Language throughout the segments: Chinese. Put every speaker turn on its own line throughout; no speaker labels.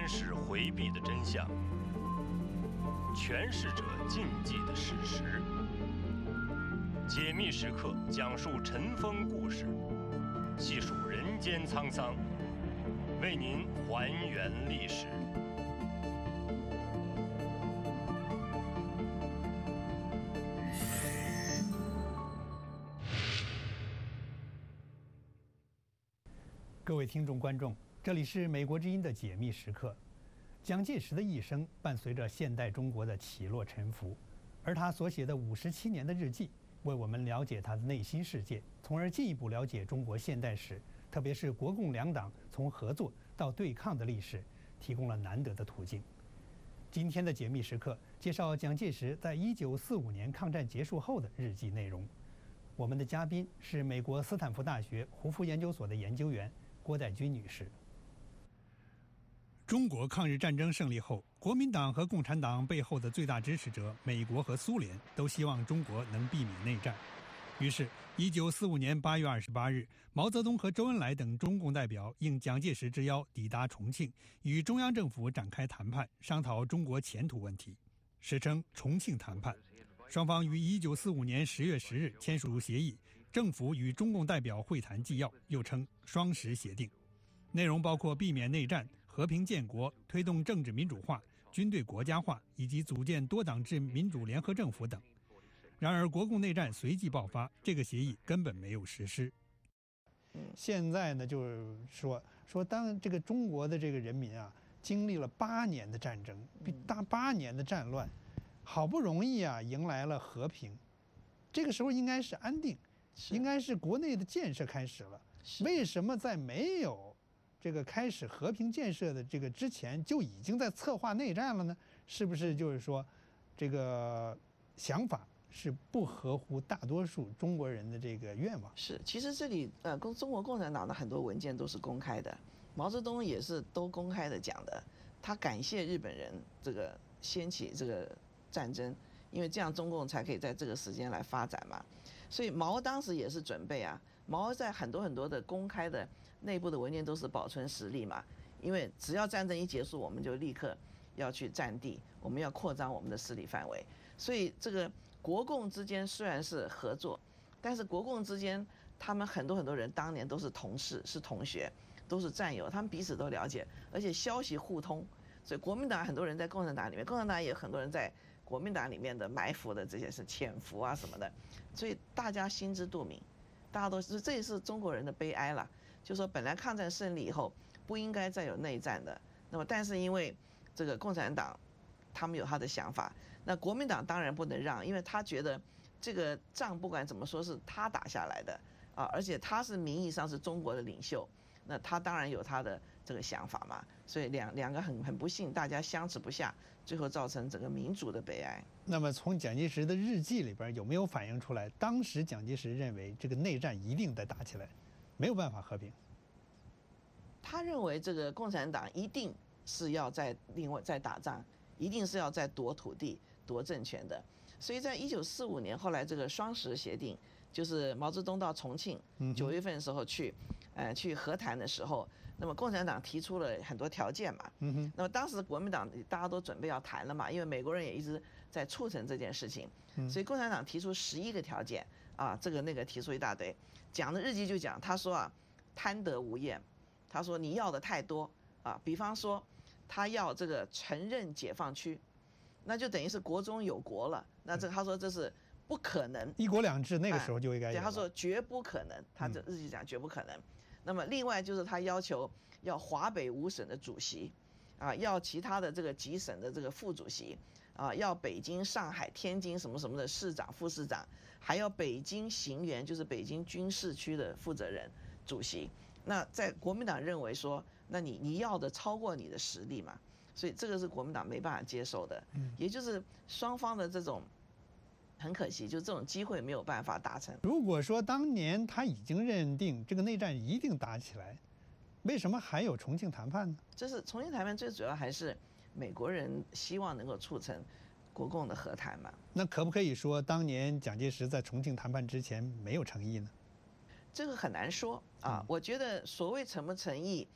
世回避的真相，诠释者禁忌的事实。解密时刻讲述尘封故事，细数人间沧桑，为您还原历史。
各位听众观众，这里是美国之音的解密时刻。蒋介石的一生伴随着现代中国的起落沉浮，而他所写的57年的日记，为我们了解他的内心世界，从而进一步了解中国现代史，特别是国共两党从合作到对抗的历史，提供了难得的途径。今天的解密时刻介绍蒋介石在1945年抗战结束后的日记内容。我们的嘉宾是美国斯坦福大学胡佛研究所的研究员郭代军女士。中国抗日战争胜利后，国民党和共产党背后的最大支持者美国和苏联都希望中国能避免内战。于是1945年8月28日，毛泽东和周恩来等中共代表应蒋介石之邀抵达重庆，与中央政府展开谈判，商讨中国前途问题，史称重庆谈判。双方于1945年10月10日签署协议，政府与中共代表会谈纪要，又称双十协定，内容包括避免内战、和平建国、推动政治民主化、军队国家化以及组建多党制民主联合政府等。然而国共内战随即爆发，这个协议根本没有实施。现在呢，就是说当这个中国的这个人民啊，经历了8年的战争，8年的战乱，好不容易啊迎来了和平，这个时候应该是安定，应该是国内的建设开始了。为什么在没有这个开始和平建设的这个之前，就已经在策划内战了呢？是不是就是说，这个想法是不合乎大多数中国人的这个愿望？
是，其实这里中国共产党的很多文件都是公开的，毛泽东也是都公开的讲的，他感谢日本人这个掀起这个战争，因为这样中共才可以在这个时间来发展嘛。所以毛当时也是准备啊，毛在很多的公开的内部的文件都是保存实力嘛，因为只要战争一结束，我们就立刻要去占地，我们要扩张我们的势力范围。所以这个国共之间虽然是合作，但是国共之间他们很多人当年都是同事、是同学、都是战友，他们彼此都了解，而且消息互通。所以国民党很多人在共产党里面，共产党也有很多人在国民党里面的埋伏的这些是潜伏啊什么的，所以大家心知肚明，大家都是，这也是中国人的悲哀了。就是说本来抗战胜利以后不应该再有内战的，那么但是因为这个共产党他们有他的想法，那国民党当然不能让，因为他觉得这个仗不管怎么说是他打下来的啊，而且他是名义上是中国的领袖，那他当然有他的这个想法嘛，所以两个很不幸，大家相持不下，最后造成整个民族的悲哀。
那么从蒋介石的日记里边有没有反映出来，当时蒋介石认为这个内战一定得打起来，没有办法和平？
他认为这个共产党一定是要另外再打仗，一定是要再夺土地、夺政权的。所以在1945年后来这个双十协定，就是毛泽东到重庆9月份的时候去和谈的时候，那么共产党提出了很多条件嘛。那么当时国民党大家都准备要谈了嘛，因为美国人也一直在促成这件事情，所以共产党提出11个条件啊，这个那个提出一大堆。讲的日记就讲，他说啊，贪得无厌，他说你要的太多啊，比方说他要这个承认解放区，那就等于是国中有国了。那这他说这是不可能，
一国两制那个时候就应该有。
对，他说绝不可能，他这日记讲绝不可能。那么另外就是他要求要华北5省的主席，啊，要其他的这个几省的这个副主席，啊，要北京、上海、天津什么什么的市长、副市长，还要北京行辕，就是北京军事区的负责人、主席。那在国民党认为说，那你要的超过你的实力嘛，所以这个是国民党没办法接受的。也就是双方的这种，很可惜，就这种机会没有办法达成。
如果说当年他已经认定这个内战一定打起来，为什么还有重庆谈判呢？
这是重庆谈判最主要还是美国人希望能够促成国共的和谈嘛。
那可不可以说当年蒋介石在重庆谈判之前没有诚意呢？
这个很难说啊。我觉得所谓诚不诚意，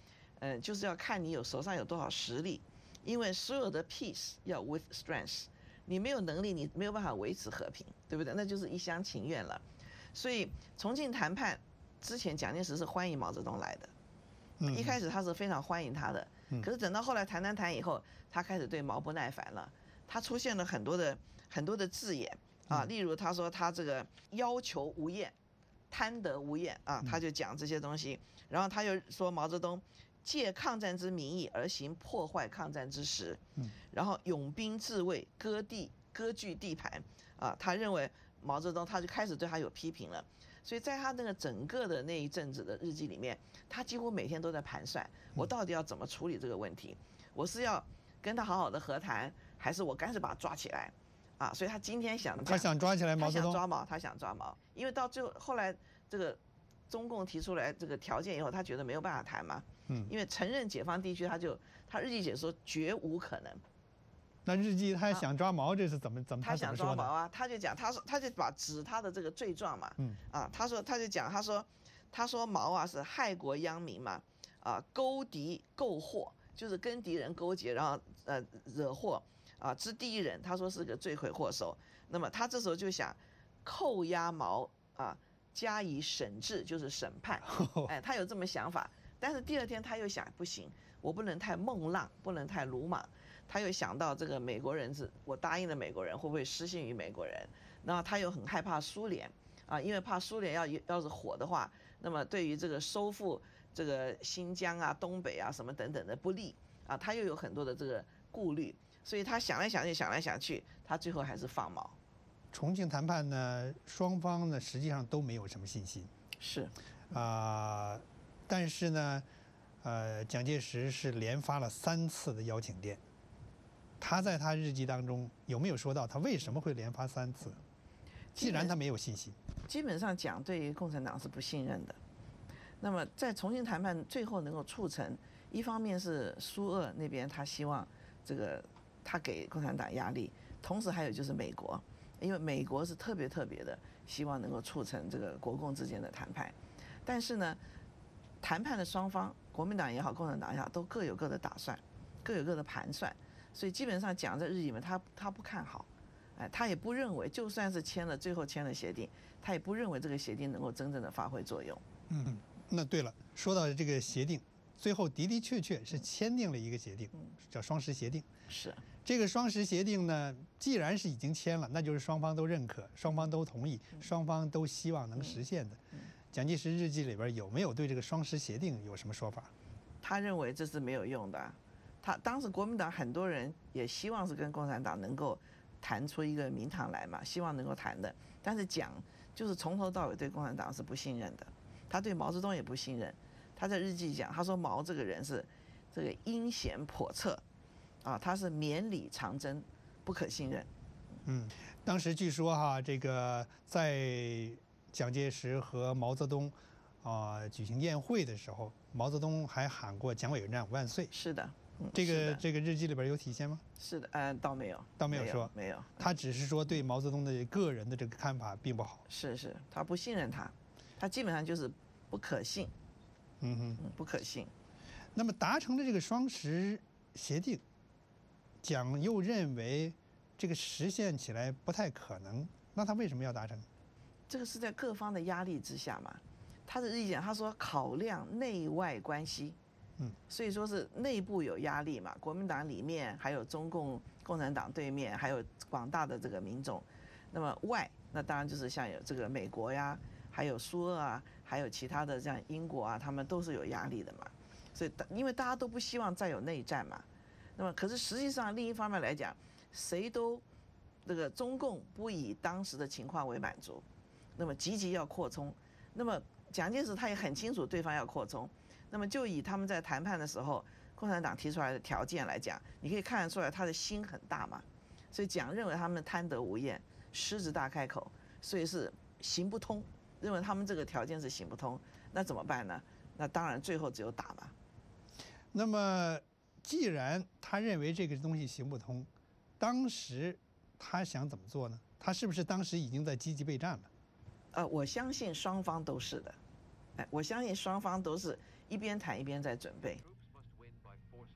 就是要看你手上有多少实力，因为所有的 peace 要 with strength， 你没有能力，你没有办法维持和平，对不对？那就是一厢情愿了。所以重庆谈判之前，蒋介石是欢迎毛泽东来的，一开始他是非常欢迎他的，可是等到后来谈以后，他开始对毛不耐烦了，他出现了很多的字眼啊，例如他说他这个要求无厌，贪得无厌啊，他就讲这些东西，然后他又说毛泽东借抗战之名义而行破坏抗战之实，然后拥兵自卫，割据地盘啊，他认为毛泽东他就开始对他有批评了，所以在他那个整个的那一阵子的日记里面，他几乎每天都在盘算，我到底要怎么处理这个问题，我是要跟他好好的和谈，还是我干脆把他抓起来？啊，所以他今天他
想抓起来毛泽东，
他想抓毛，因为到最后来这个中共提出来这个条件以后，他觉得没有办法谈嘛，因为承认解放地区，他日记写说绝无可能。
那日记他想抓毛，这是怎么
他想抓毛啊？他就讲，他就指他的这个罪状嘛，他说毛啊是害国殃民嘛，勾敌购祸，就是跟敌人勾结，然后惹祸。之第一人，他说是个罪魁祸首。那么他这时候就想扣押毛加以审治，就是审判。他有这么想法。但是第二天他又想，不行，我不能太孟浪，不能太鲁莽。他又想到这个美国人我答应了美国人，会不会失信于美国人？然后他又很害怕苏联因为怕苏联要是火的话，那么对于这个收复这个新疆东北什么等等的不利他又有很多的这个顾虑。所以他想来想去，他最后还是放毛。
重庆谈判呢，双方呢实际上都没有什么信心。
是，
但是呢，蒋介石是连发了3次的邀请电。他在他日记当中有没有说到他为什么会连发3次？既然他没有信心，
基本上讲对于共产党是不信任的。那么在重庆谈判最后能够促成，一方面是苏俄那边他希望他给共产党压力，同时还有就是美国，因为美国是特别的希望能够促成这个国共之间的谈判，但是呢，谈判的双方，国民党也好，共产党也好，都各有各的打算，各有各的盘算，所以基本上讲在日记里面，他不看好，他也不认为，就算是最后签了协定，他也不认为这个协定能够真正的发挥作用。
那对了，说到这个协定，最后的确是签订了一个协定，叫双十协定。
是。
这个双十协定呢，既然是已经签了，那就是双方都认可，双方都同意，双方都希望能实现的。蒋介石日记里边有没有对这个双十协定有什么说法？
他认为这是没有用的。他当时国民党很多人也希望是跟共产党能够谈出一个名堂来嘛，希望能够谈的。但是就是从头到尾对共产党是不信任的，他对毛泽东也不信任。他在日记讲，他说毛这个人是这个阴险叵测。他是绵里藏针，不可信任。
当时据说这个在蒋介石和毛泽东举行宴会的时候，毛泽东还喊过蒋委员长万岁。
是的，
这个日记里边有体现吗？
是的，倒没有，
倒没有说，
没有。
他只是说对毛泽东的个人的这个看法并不好。
是，他不信任他基本上就是不可信。不可信。
那么达成了这个双十协定，蒋又认为这个实现起来不太可能，那他为什么要达成？
这个是在各方的压力之下嘛。他的日记讲，他说考量内外关系，所以说是内部有压力嘛，国民党里面还有中共共产党对面，还有广大的这个民众。那么外，那当然就是像有这个美国呀，还有苏俄还有其他的像英国他们都是有压力的嘛。所以因为大家都不希望再有内战嘛。那么，可是实际上另一方面来讲，谁都中共不以当时的情况为满足，那么积极要扩充。那么蒋介石他也很清楚对方要扩充，那么就以他们在谈判的时候，共产党提出来的条件来讲，你可以看得出来他的心很大嘛。所以蒋认为他们贪得无厌，狮子大开口，所以是行不通，认为他们这个条件是行不通，那怎么办呢？那当然最后只有打嘛。
那么既然他认为这个东西行不通，当时他想怎么做呢？他是不是当时已经在积极备战了？
我相信双方都是的，我相信双方都是一边谈一边在准备。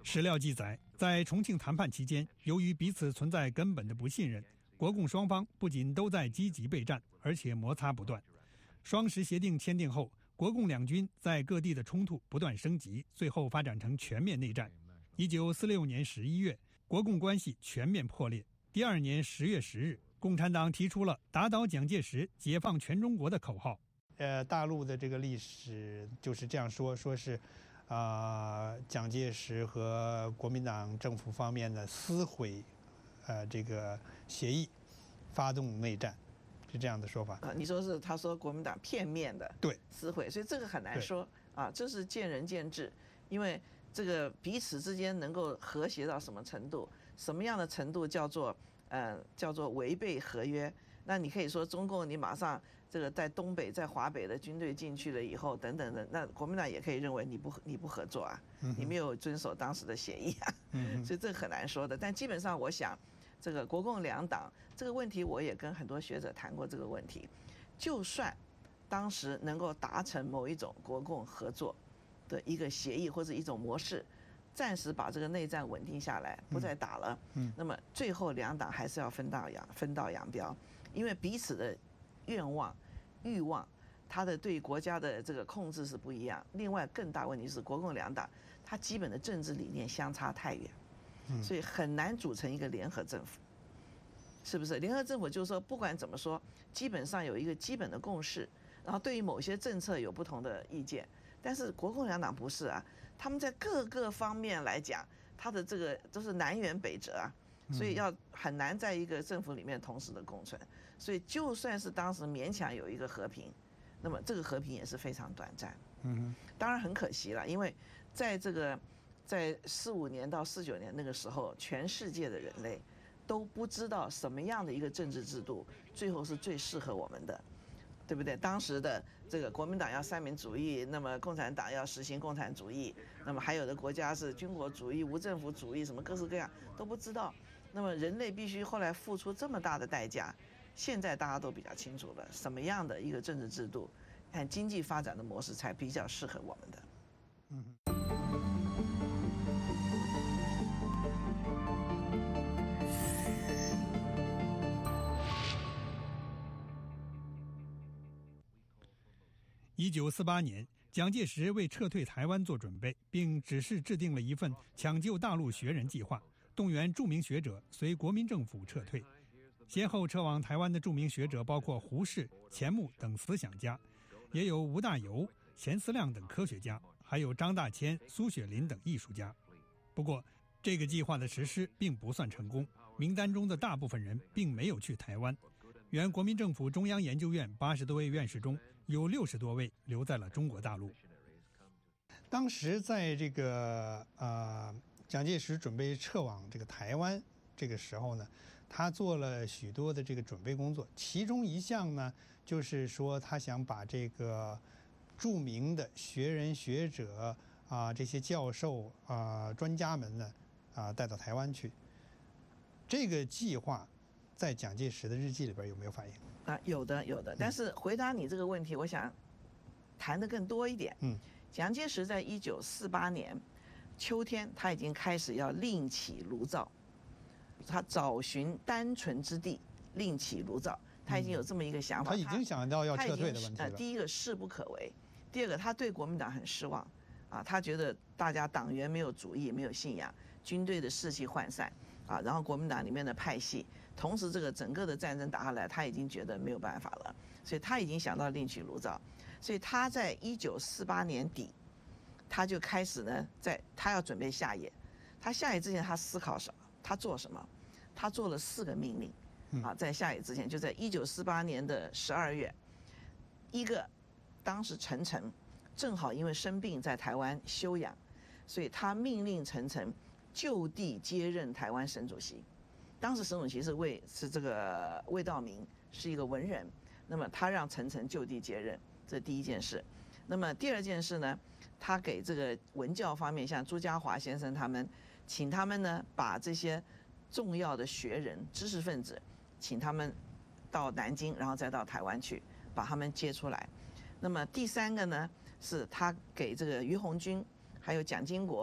史料记载，在重庆谈判期间，由于彼此存在根本的不信任，国共双方不仅都在积极备战，而且摩擦不断。双十协定签订后，国共两军在各地的冲突不断升级，最后发展成全面内战。1946年11月，国共关系全面破裂。第二年10月10日，共产党提出了打倒蒋介石、解放全中国的口号。大陆的这个历史就是这样说是，蒋介石和国民党政府方面的撕毁，这个协议，发动内战，是这样的说法。
你说是他说国民党片面的
对
撕毁，所以这个很难说啊，这是见仁见智，因为这个彼此之间能够和谐到什么程度，什么样的程度叫做违背合约？那你可以说中共你马上这个在东北在华北的军队进去了以后等等的，那国民党也可以认为你不合作啊，你没有遵守当时的协议啊，所以这个很难说的。但基本上我想，这个国共两党这个问题，我也跟很多学者谈过这个问题。就算当时能够达成某一种国共合作的一个协议或者一种模式，暂时把这个内战稳定下来，不再打了，那么最后两党还是要分道扬镳，因为彼此的愿望、欲望，他的对国家的这个控制是不一样。另外，更大问题是国共两党，它基本的政治理念相差太远，所以很难组成一个联合政府，是不是？联合政府就是说，不管怎么说，基本上有一个基本的共识，然后对于某些政策有不同的意见。但是国共两党不是啊，他们在各个方面来讲，他的这个都是南辕北辙啊，所以要很难在一个政府里面同时的共存。所以就算是当时勉强有一个和平，那么这个和平也是非常短暂。当然很可惜了，因为在45年到49年那个时候，全世界的人类都不知道什么样的一个政治制度最后是最适合我们的。对不对？当时的这个国民党要三民主义，那么共产党要实行共产主义，那么还有的国家是军国主义、无政府主义，什么各式各样都不知道。那么人类必须后来付出这么大的代价，现在大家都比较清楚了，什么样的一个政治制度和经济发展的模式才比较适合我们的。
1948年，蒋介石为撤退台湾做准备，并指示制定了一份抢救大陆学人计划，动员著名学者随国民政府撤退。先后撤往台湾的著名学者包括胡适、钱穆等思想家，也有吴大猷、钱思亮等科学家，还有张大千、苏雪林等艺术家。不过，这个计划的实施并不算成功，名单中的大部分人并没有去台湾。原国民政府中央研究院80多位院士中，有60多位留在了中国大陆。当时在这个蒋介石准备撤往这个台湾这个时候呢，他做了许多的这个准备工作，其中一项呢，就是说他想把这个著名的学人学者这些教授专家们呢带到台湾去。这个计划在蒋介石的日记里边有没有反映？
有的，但是回答你这个问题，我想谈得更多一点。蒋介石在1948年秋天，他已经开始要另起炉灶，他找寻单纯之地，另起炉灶，他已经有这么一个想法。
他已经想到要撤退的问题了。
第一个势不可为，第二个他对国民党很失望他觉得大家党员没有主义，没有信仰，军队的士气涣散然后国民党里面的派系。同时，这个整个的战争打下来，他已经觉得没有办法了，所以他已经想到另起炉灶。所以他在1948年底，他就开始呢，他要准备下野。他下野之前，他思考什么？他做什么？他做了4个命令在下野之前，就在1948年的12月，一个当时陈诚正好因为生病在台湾休养，所以他命令陈诚就地接任台湾省主席。当时省主席是这个魏道明，是一个文人，那么他让陈诚就地接任，这第一件事。那么第二件事呢，他给这个文教方面，像朱家骅先生他们，请他们呢把这些重要的学人、知识分子，请他们到南京，然后再到台湾去，把他们接出来。那么第3个呢，是他给这个于鸿钧还有蒋经国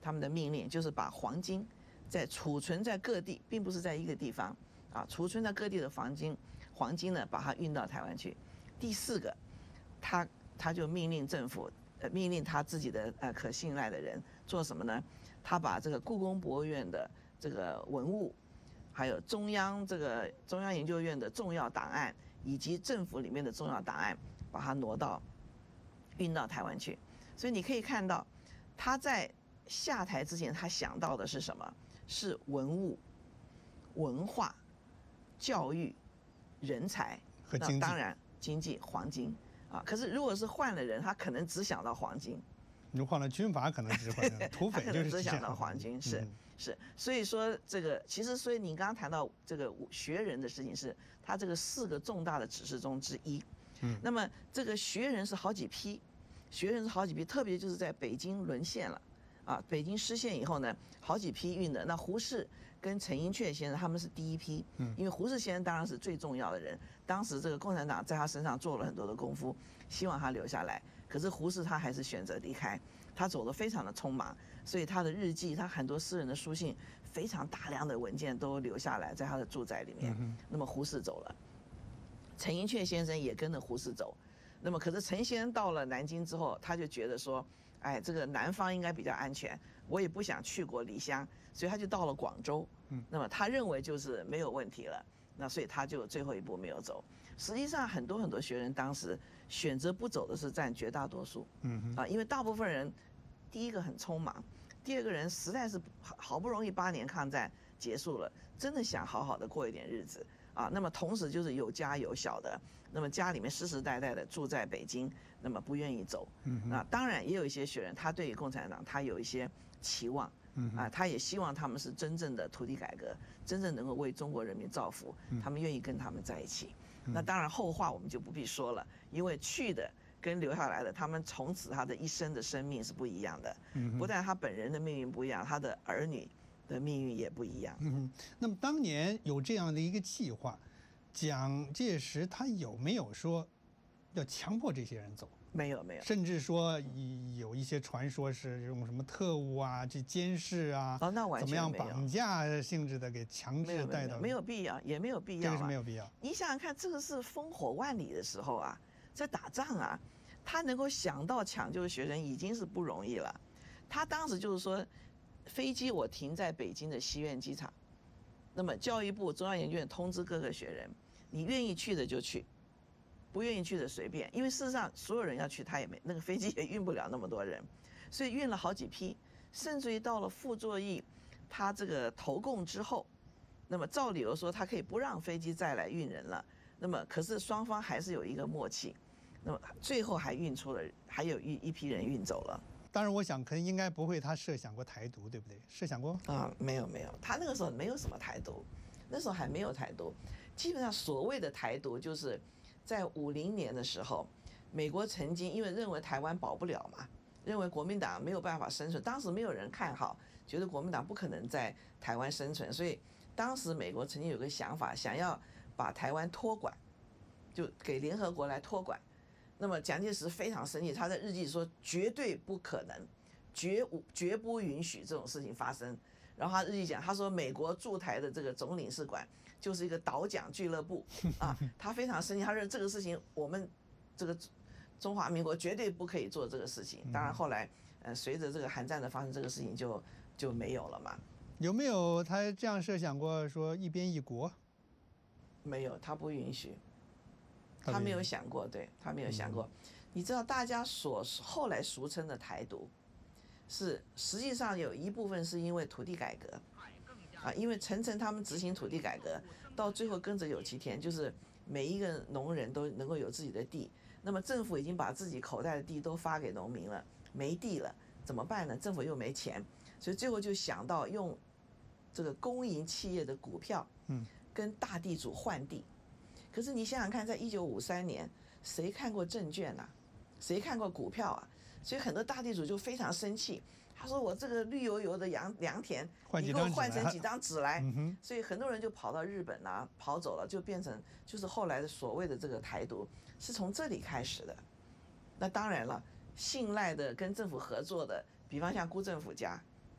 他们的命令就是把黄金储存在各地，并不是在一个地方啊，储存在各地的黄金呢，把它运到台湾去。第4个，他就命令政府，命令他自己的可信赖的人做什么呢？他把这个故宫博物院的这个文物，还有中央研究院的重要档案，以及政府里面的重要档案，把它运到台湾去。所以你可以看到，他在下台之前，他想到的是什么？是文物、文化、教育、人才
和经济，
当然经济、黄金啊。可是如果是换了人，他可能只想到黄金。
你换了军阀，可能只换土匪，就是
只想到黄金，是。所以说这个其实，所以你刚刚谈到这个学人的事情，是他这个4个重大的指示中之一。那么这个学人是好几批，特别就是在北京沦陷了啊，北京失陷以后呢，好几批运的。那胡适跟陈寅恪先生他们是第一批，因为胡适先生当然是最重要的人，当时这个共产党在他身上做了很多的功夫，希望他留下来。可是胡适他还是选择离开，他走得非常的匆忙，所以他的日记，他很多私人的书信，非常大量的文件都留下来在他的住宅里面。那么胡适走了，陈寅恪先生也跟着胡适走。那么可是陈先生到了南京之后，他就觉得说，哎，这个南方应该比较安全，我也不想去国离乡，所以他就到了广州。那么他认为就是没有问题了，那所以他就最后一步没有走。实际上很多学人当时选择不走的是占绝大多数。因为大部分人，第一个很匆忙，第二个人实在是好不容易8年抗战结束了，真的想好好的过一点日子啊。那么同时就是有家有小的，那么家里面世世代代的住在北京，那么不愿意走。那当然也有一些学人，他对于共产党他有一些期望。他也希望他们是真正的土地改革，真正能够为中国人民造福，他们愿意跟他们在一起。那当然后话我们就不必说了，因为去的跟留下来的，他们从此他的一生的生命是不一样的。不但他本人的命运不一样，他的儿女的命运也不一样。
那么当年有这样的一个计划，蒋介石他有没有说要强迫这些人走？
没有，
甚至说有一些传说是用什么特务啊、这监视啊，
那完全
怎么样绑架性质的给强制带到，
没有必要，也没有必要。
这个是没有必要。
你想想看，这个是烽火万里的时候啊，在打仗啊，他能够想到抢救学生已经是不容易了。他当时就是说，飞机我停在北京的西苑机场，那么教育部中央研究院通知各个学人，你愿意去的就去。不愿意去的随便，因为事实上所有人要去，他也没那个飞机也运不了那么多人，所以运了好几批，甚至于到了傅作义他这个投共之后，那么照理由说他可以不让飞机再来运人了，那么可是双方还是有一个默契，那么最后还运出了，还有一批人运走了。
当然，我想可能应该不会他设想过台独，对不对？设想过
啊？没有，他那个时候没有什么台独，那时候还没有台独，基本上所谓的台独就是在50年的时候，美国曾经因为认为台湾保不了嘛，认为国民党没有办法生存，当时没有人看好，觉得国民党不可能在台湾生存，所以当时美国曾经有个想法，想要把台湾托管，就给联合国来托管。那么蒋介石非常生气，他在日记说绝对不可能，绝不允许这种事情发生。然后他日记讲，他说美国驻台的这个总领事馆就是一个倒蒋俱乐部啊，他非常生气，他认为这个事情我们这个中华民国绝对不可以做这个事情。当然后来随着这个韩战的发生，这个事情就没有了嘛。
有没有他这样设想过说一边一国？
没有，他不允许，他没有想过，对，他没有想过。你知道大家后来俗称的台独，是实际上有一部分是因为土地改革啊，因为陈诚他们执行土地改革，到最后跟着有其田，就是每一个农人都能够有自己的地。那么政府已经把自己口袋的地都发给农民了，没地了怎么办呢？政府又没钱，所以最后就想到用这个公营企业的股票，跟大地主换地。可是你想想看，在1953年，谁看过证券啊？谁看过股票啊？所以很多大地主就非常生气，他说：“我这个绿油油的良田，你给我换成几张纸来。”所以很多人就跑到日本啊，跑走了，就变成就是后来的所谓的这个台独，是从这里开始的。那当然了，信赖的跟政府合作的，比方像辜振甫家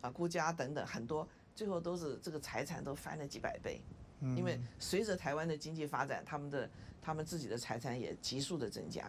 顾家等等很多，最后都是这个财产都翻了几百倍。因为随着台湾的经济发展，他们自己的财产也急速的增加。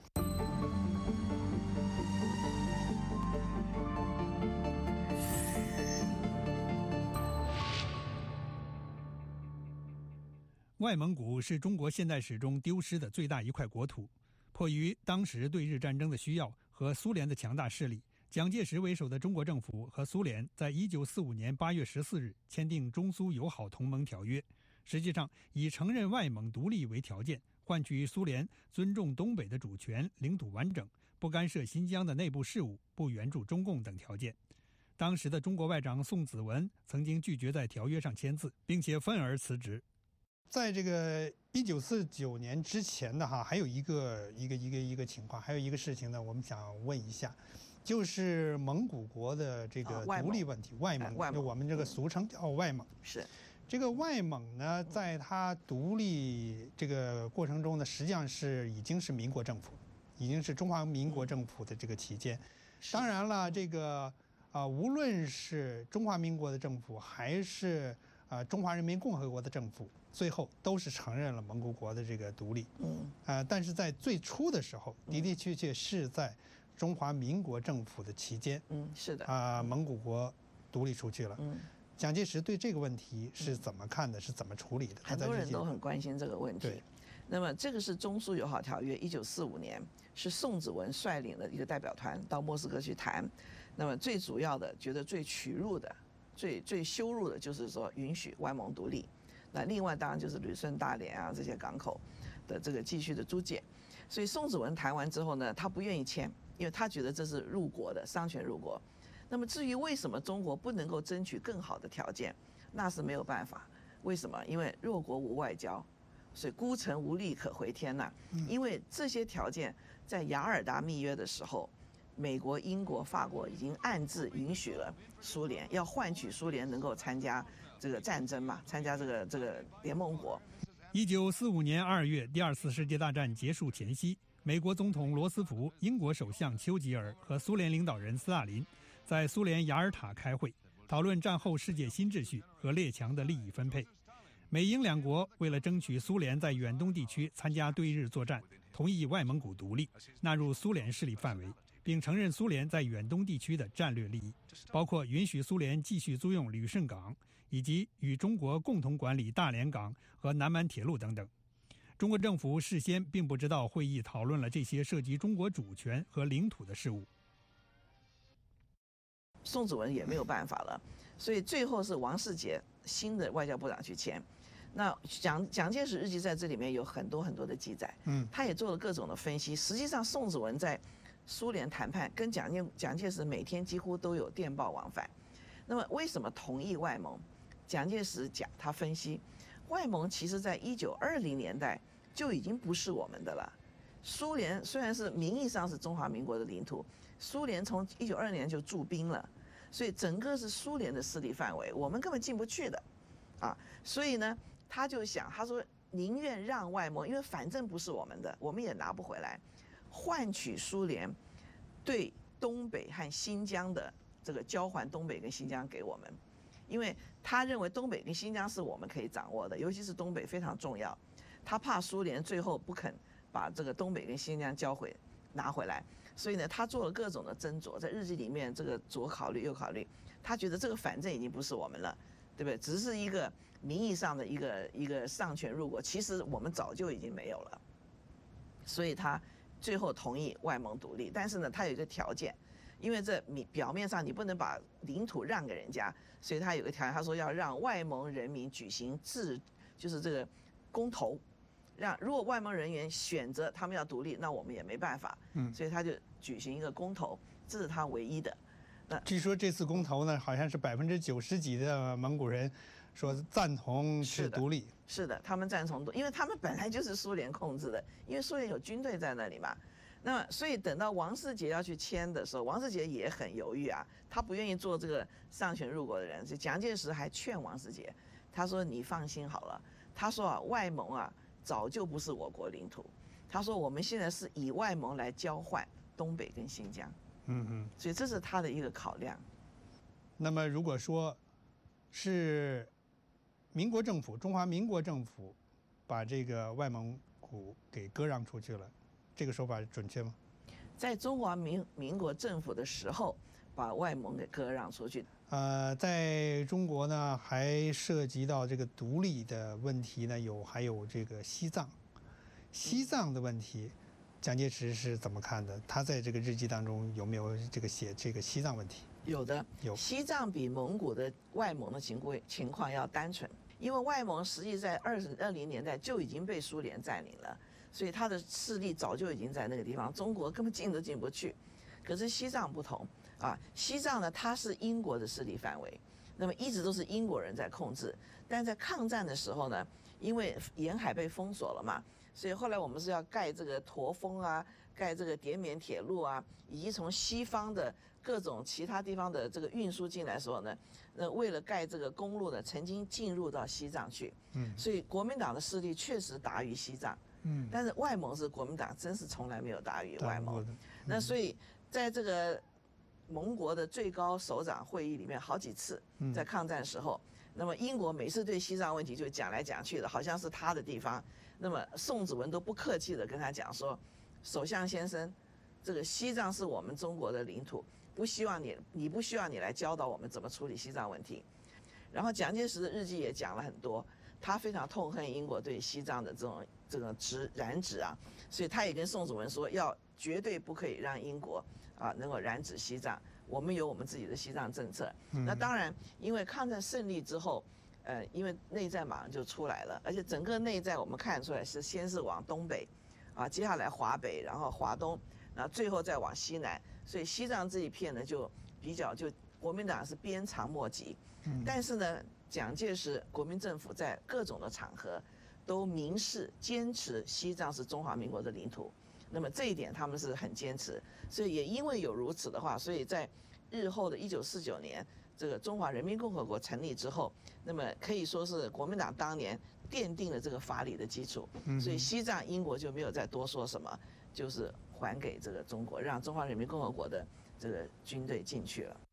外蒙古是中国现代史中丢失的最大一块国土。迫于当时对日战争的需要和苏联的强大势力，蒋介石为首的中国政府和苏联在1945年8月14日签订中苏友好同盟条约，实际上以承认外蒙独立为条件，换取苏联尊重东北的主权、领土完整，不干涉新疆的内部事务，不援助中共等条件。当时的中国外长宋子文曾经拒绝在条约上签字，并且愤而辞职。
在这个1949年之前的还有一个情况，还有一个事情呢，我们想问一下，就是蒙古国的这个独立问题，外蒙，就我们这个俗称叫外蒙。
是。
这个外蒙呢，在它独立这个过程中呢，实际上已经是民国政府，已经是中华民国政府的这个期间。当然了，这个无论是中华民国的政府，还是中华人民共和国的政府，最后都是承认了蒙古国的这个独立。但是在最初的时候，的的确确是在中华民国政府的期间，
是的，
蒙古国独立出去了。蒋介石对这个问题是怎么看的？是怎么处理的？
很多人都很关心这个问题。那么这个是中苏友好条约，1945年是宋子文率领的一个代表团到莫斯科去谈。那么最主要的，觉得最屈辱的、最羞辱的，就是说允许外蒙独立。那另外当然就是旅顺、大连啊这些港口的这个继续的租借。所以宋子文谈完之后呢，他不愿意签，因为他觉得这是入国的，商权入国。那么至于为什么中国不能够争取更好的条件，那是没有办法。为什么？因为弱国无外交，所以孤城无力可回天呐。因为这些条件在雅尔达密约的时候，美国、英国、法国已经暗自允许了苏联，要换取苏联能够参加这个战争嘛，参加这个联盟国。
1945年2月，第二次世界大战结束前夕，美国总统罗斯福、英国首相丘吉尔和苏联领导人斯大林在苏联雅尔塔开会，讨论战后世界新秩序和列强的利益分配。美英两国为了争取苏联在远东地区参加对日作战，同意外蒙古独立，纳入苏联势力范围，并承认苏联在远东地区的战略利益，包括允许苏联继续租用旅顺港，以及与中国共同管理大连港和南满铁路等等。中国政府事先并不知道会议讨论了这些涉及中国主权和领土的事务。
宋子文也没有办法了，所以最后是王世杰新的外交部长去签。那蒋介石日记在这里面有很多很多的记载，他也做了各种的分析。实际上，宋子文在苏联谈判跟蒋介石每天几乎都有电报往返。那么为什么同意外蒙？蒋介石他分析，外蒙其实在1920年代就已经不是我们的了。苏联虽然是名义上是中华民国的领土，苏联从1922年就驻兵了，所以整个是苏联的势力范围，我们根本进不去的，所以呢，他就想，他说宁愿让外蒙，因为反正不是我们的，我们也拿不回来，换取苏联对东北和新疆的这个交还东北跟新疆给我们，因为他认为东北跟新疆是我们可以掌握的，尤其是东北非常重要，他怕苏联最后不肯把这个东北跟新疆拿回来，所以呢，他做了各种的斟酌，在日记里面这个左考虑右考虑，他觉得这个反正已经不是我们了，对不对？只是一个名义上的一个上权入国，其实我们早就已经没有了，所以他最后同意外蒙独立，但是呢，他有一个条件，因为这表面上你不能把领土让给人家，所以他有个条件，他说要让外蒙人民举行就是这个公投。如果外蒙人员选择他们要独立，那我们也没办法，所以他就举行一个公投，这是他唯一的。
据说这次公投呢，好像是90%几的蒙古人说赞同是独立。
是的，他们赞同，因为他们本来就是苏联控制的，因为苏联有军队在那里嘛。那么，所以等到王世杰要去签的时候，王世杰也很犹豫啊，他不愿意做这个上权入国的人。所以蒋介石还劝王世杰，他说：“你放心好了。”他说外蒙早就不是我国领土。他说我们现在是以外蒙来交换东北跟新疆。所以这是他的一个考量。
那么如果说是民国政府，中华民国政府把这个外蒙古给割让出去了，这个说法准确吗？
在中华民国政府的时候，把外蒙给割让出去。
在中国呢，还涉及到这个独立的问题呢，还有这个西藏的问题，蒋介石是怎么看的？他在这个日记当中有没有这个写这个西藏问题？
有的，
有。
西藏比蒙古的外蒙的情况要单纯，因为外蒙实际在20年代就已经被苏联占领了，所以他的势力早就已经在那个地方，中国根本进都进不去。可是西藏不同啊，西藏呢它是英国的势力范围，那么一直都是英国人在控制。但在抗战的时候呢，因为沿海被封锁了嘛，所以后来我们是要盖这个驼峰啊，盖这个滇缅铁路啊，以及从西方的各种其他地方的这个运输进来的时候呢，为了盖这个公路呢，曾经进入到西藏去。所以国民党的势力确实达于西藏。但是外蒙是国民党真是从来没有达于外蒙。那所以在这个盟国的最高首长会议里面，好几次在抗战时候，那么英国每次对西藏问题就讲来讲去的，好像是他的地方。那么宋子文都不客气的跟他讲说，首相先生，这个西藏是我们中国的领土，不希望你不需要你来教导我们怎么处理西藏问题。然后蒋介石的日记也讲了很多，他非常痛恨英国对西藏的这个染指啊，所以他也跟宋子文说，绝对不可以让英国能够染指西藏，我们有我们自己的西藏政策。那当然，因为抗战胜利之后，因为内战马上就出来了，而且整个内战我们看出来是先是往东北，接下来华北，然后华东，然后最后再往西南，所以西藏这一片呢就国民党是鞭长莫及。但是呢，蒋介石国民政府在各种的场合都明示坚持西藏是中华民国的领土，那么这一点他们是很坚持，所以也因为有如此的话，所以在日后的1949年这个中华人民共和国成立之后，那么可以说是国民党当年奠定了这个法理的基础，所以西藏英国就没有再多说什么，就是还给这个中国，让中华人民共和国的这个军队进去了。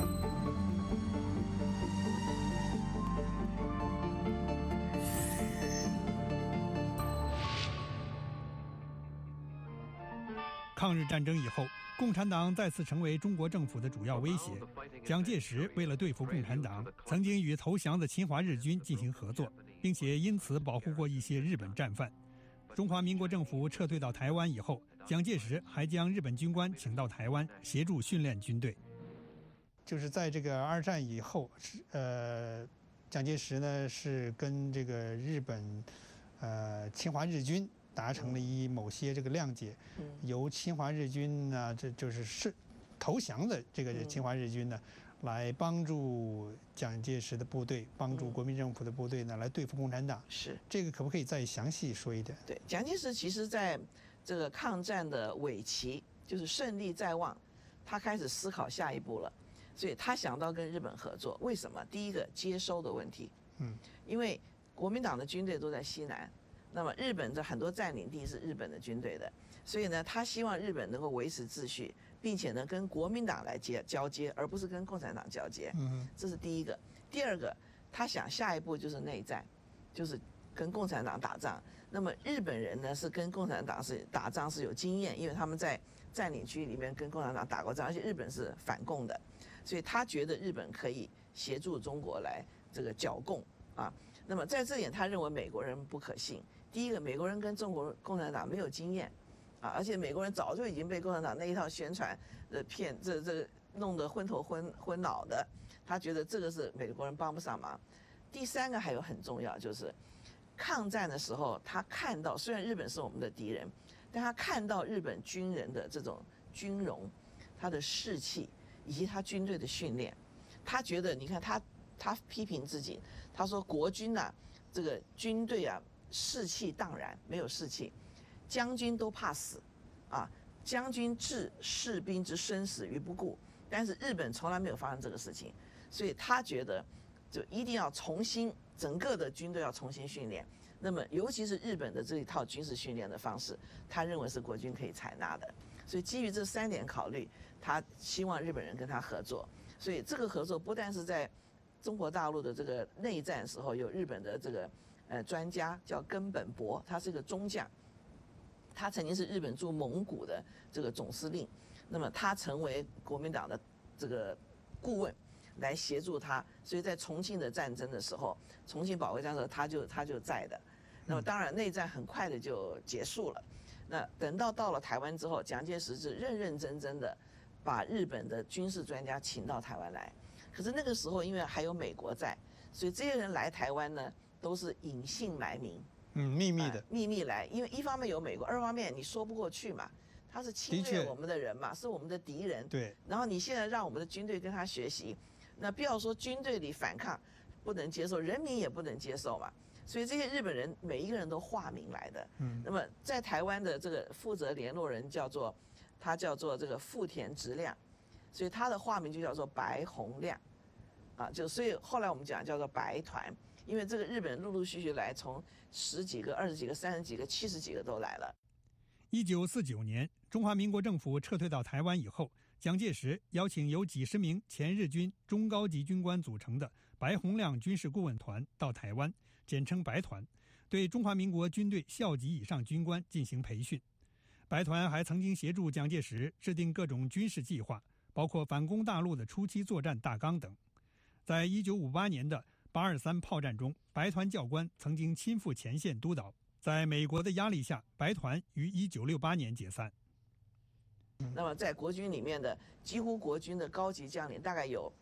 抗日战争以后，共产党再次成为中国政府的主要威胁。蒋介石为了对付共产党，曾经与投降的侵华日军进行合作，并且因此保护过一些日本战犯。中华民国政府撤退到台湾以后，蒋介石还将日本军官请到台湾协助训练军队。
就是在这个二战以后，蒋介石呢是跟这个日本侵华日军达成了某些这个谅解，由侵华日军呢，这就是投降的这个侵华日军呢，来帮助蒋介石的部队，帮助国民政府的部队呢，来对付共产党。
是
这个可不可以再详细说一点？
对，蒋介石其实在这个抗战的尾期，就是胜利在望，他开始思考下一步了，所以他想到跟日本合作。为什么？第一个接收的问题，因为国民党的军队都在西南。那么日本的很多占领地是日本的军队的，所以呢，他希望日本能够维持秩序，并且呢跟国民党来交接，而不是跟共产党交接。这是第一个。第二个，他想下一步就是内战，就是跟共产党打仗。那么日本人呢是跟共产党是打仗是有经验，因为他们在占领区里面跟共产党打过仗，而且日本是反共的，所以他觉得日本可以协助中国来这个剿共啊。那么在这点，他认为美国人不可信。第一个，美国人跟中国共产党没有经验，而且美国人早就已经被共产党那一套宣传骗，这弄得昏头昏脑的，他觉得这个是美国人帮不上忙。第三个还有很重要，就是抗战的时候，他看到虽然日本是我们的敌人，但他看到日本军人的这种军容、他的士气以及他军队的训练，他觉得你看他批评自己，他说国军啊，这个军队啊。士气荡然，没有士气，将军都怕死，将军置士兵之生死于不顾。但是日本从来没有发生这个事情，所以他觉得就一定要重新整个的军队要重新训练。那么尤其是日本的这一套军事训练的方式，他认为是国军可以采纳的。所以基于这3点考虑，他希望日本人跟他合作。 所以这个合作不但是在中国大陆的这个内战时候，有日本的这个专家叫根本博，他是个中将，他曾经是日本驻蒙古的这个总司令，那么他成为国民党的这个顾问，来协助他，所以在重庆的战争的时候，重庆保卫战的时候，他就在的。那么当然内战很快的就结束了。那等到了台湾之后，蒋介石是认认真真的把日本的军事专家请到台湾来。可是那个时候因为还有美国在，所以这些人来台湾呢都是隐姓埋名，
秘密的，
秘密来，因为一方面有美国，二方面你说不过去嘛，他是侵略我们的人嘛，是我们的敌人。
对。
然后你现在让我们的军队跟他学习，那不要说军队里反抗不能接受，人民也不能接受嘛。所以这些日本人每一个人都化名来的。那么在台湾的这个负责联络人叫做这个富田直亮，所以他的化名就叫做白洪亮，所以后来我们讲叫做白团，因为这个日本人陆陆续续来，从10几个、20几个、30几个、70几个都来了。
1949年，中华民国政府撤退到台湾以后，蒋介石邀请由几十名前日军中高级军官组成的白洪亮军事顾问团到台湾，简称白团，对中华民国军队校级以上军官进行培训。白团还曾经协助蒋介石制定各种军事计划，包括反攻大陆的初期作战大纲等。在1958年的823炮战中，白团教官曾经亲赴前线督导。在美国的压力下，白团于1968年解散。
那么在国军里面的几乎国军的高级将领大概有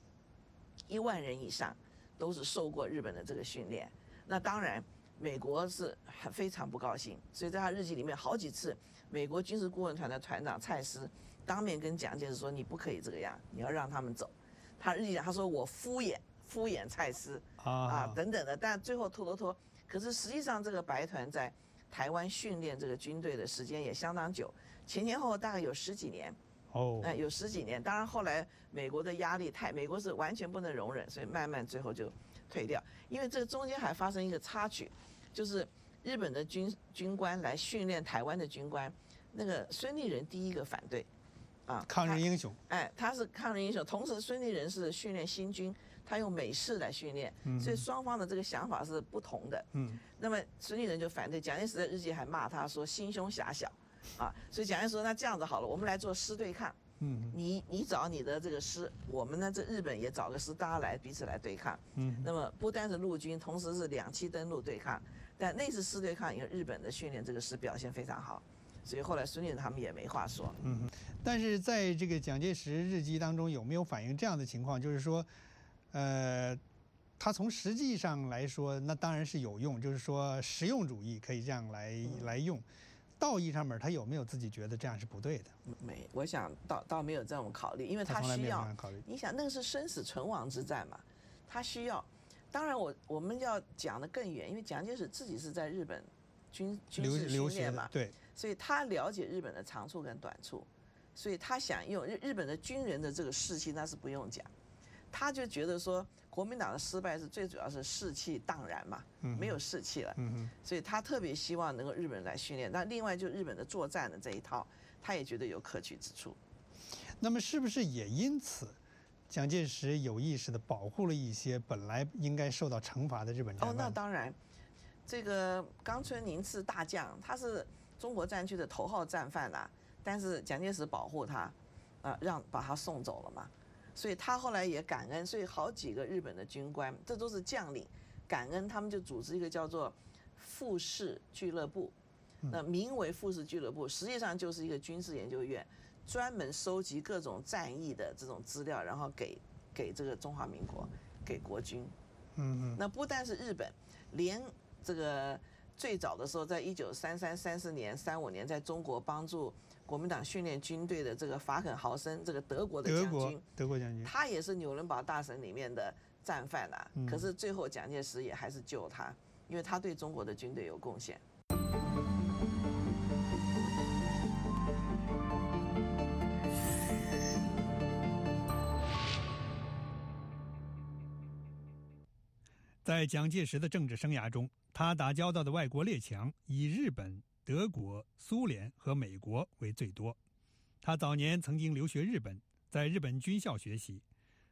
1万人以上都是受过日本的这个训练。那当然美国是非常不高兴，所以在他日记里面好几次，美国军事顾问团的团长蔡斯当面跟蒋介石说，你不可以这个样，你要让他们走。他日记讲他说我敷衍蔡斯等等的，但最后拖。可是实际上这个白团在台湾训练这个军队的时间也相当久，前后大概有10几年。有10几年。当然后来美国的压力美国是完全不能容忍，所以慢慢最后就退掉。因为这个中间还发生一个插曲，就是日本的军官来训练台湾的军官，那个孙立人第一个反对，
抗日英雄。
他是抗日英雄，同时孙立人是训练新军，他用美式来训练，所以双方的这个想法是不同的。那么孙立人就反对，蒋介石的日记还骂他说心胸狭小，所以蒋介石说那这样子好了，我们来做师对抗。你找你的这个师，我们呢这日本也找个师，大家来彼此来对抗。那么不单是陆军，同时是2栖登陆对抗。但那次师对抗，因为日本的训练这个师表现非常好，所以后来孙立人他们也没话说。
但是在这个蒋介石日记当中有没有反映这样的情况？就是说，他从实际上来说，那当然是有用，就是说实用主义可以这样来用。道义上面，他有没有自己觉得这样是不对的？
没，我想倒没有这种考虑，因为他需要。你想，那个是生死存亡之战嘛，他需要。当然我们要讲得更远，因为蒋介石自己是在日本军事训练嘛，
对，
所以他了解日本的长处跟短处，所以他想用日本的军人的这个士气，那是不用讲。他就觉得说，国民党的失败是最主要是士气荡然嘛，没有士气了，所以他特别希望能够日本人来训练。那另外就日本的作战的这一套，他也觉得有可取之处。
那么是不是也因此，蒋介石有意识地保护了一些本来应该受到惩罚的日本战犯？
那当然，这个冈村宁次大将，他是中国战区的头号战犯但是蒋介石保护他，把他送走了嘛。所以他后来也感恩，所以好几个日本的军官，这都是将领，感恩他们就组织一个叫做富士俱乐部，那名为富士俱乐部，实际上就是一个军事研究院，专门收集各种战役的这种资料，然后给这个中华民国，给国军。那不但是日本，连这个最早的时候，在1933、34年、35年，在中国帮助国民党训练军队的这个法肯豪森，这个德国的将军，
德国将军，
他也是纽伦堡大审里面的战犯可是最后蒋介石也还是救他，因为他对中国的军队有贡献。
在蒋介石的政治生涯中，他打交道的外国列强以日本、德国、苏联和美国为最多。他早年曾经留学日本，在日本军校学习。